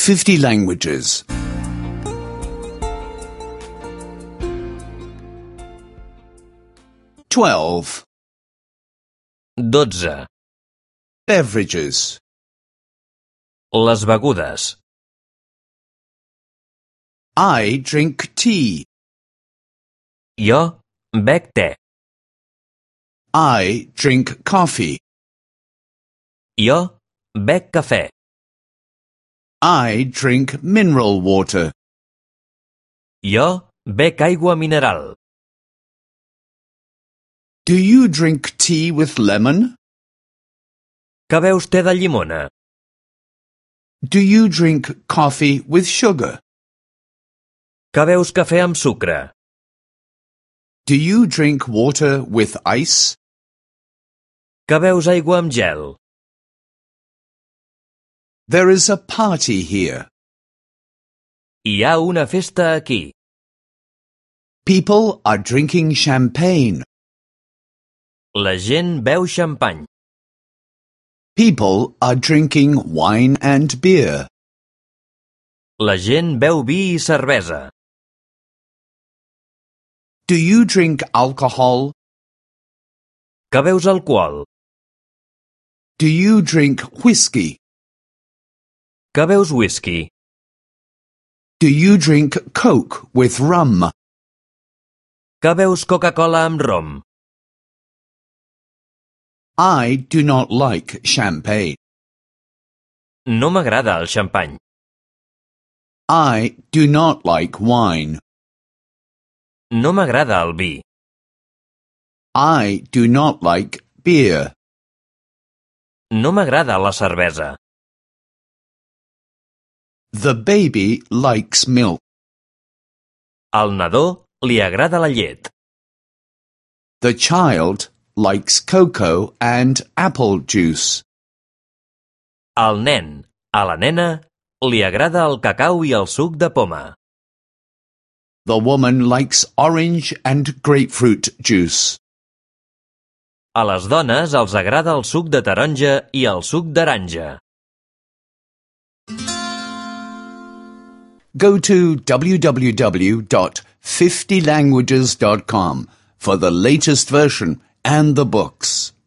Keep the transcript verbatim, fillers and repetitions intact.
fifty languages. Twelve. Dotze. Beverages. Les begudes. I drink tea. Jo bec te. I drink coffee. Jo bec cafè. I drink mineral water. Jo bec aigua mineral. Do you drink tea with lemon? Que beus te de llimona? Do you drink coffee with sugar? Que beus cafè amb sucre? Do you drink water with ice? Que beus aigua amb gel? There is a party here. Hi ha una festa aquí. People are drinking champagne. La gent beu xampany. People are drinking wine and beer. La gent beu vi i cervesa. Do you drink alcohol? Que beus alcohol? Do you drink whiskey? Que beus whisky? Do you drink Coke with rum? Que beus Coca-Cola amb rom? I do not like champagne. No m'agrada el xampany. I do not like wine. No m'agrada el vi. I do not like beer. No m'agrada la cervesa. The baby likes milk. Al nadó li agrada la llet. The child likes cocoa and apple juice. Al nen, a la nena, li agrada el cacau i el suc de poma. The woman likes orange and grapefruit juice. A les dones els agrada el suc de taronja i el suc d'aranja. Go to w w w dot fifty languages dot com for the latest version and the books.